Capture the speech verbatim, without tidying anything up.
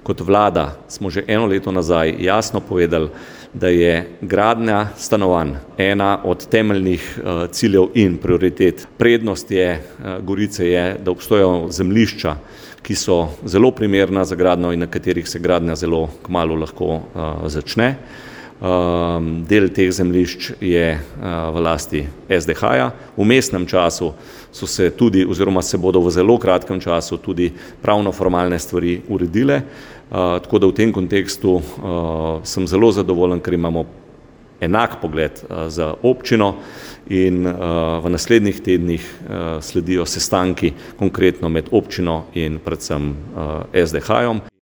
kot vlada smo že eno leto nazaj jasno povedali, da je gradnja stanovanj ena od temeljnih ciljev in prioritet. Prednost je Gorice je, da obstojajo zemljišča, ki so zelo primerna za gradnjo in na katerih se gradnja zelo kmalu lahko začne. Del teh zemljišč je v lasti S D H-ja. V vmesnem času so se tudi oziroma se bodo v zelo kratkem času tudi pravno-formalne stvari uredile. Tako da v tem kontekstu sem zelo zadovoljen, ker imamo enak pogled za občino in v naslednjih tednih sledijo sestanki konkretno med občino in predvsem S D H-jem.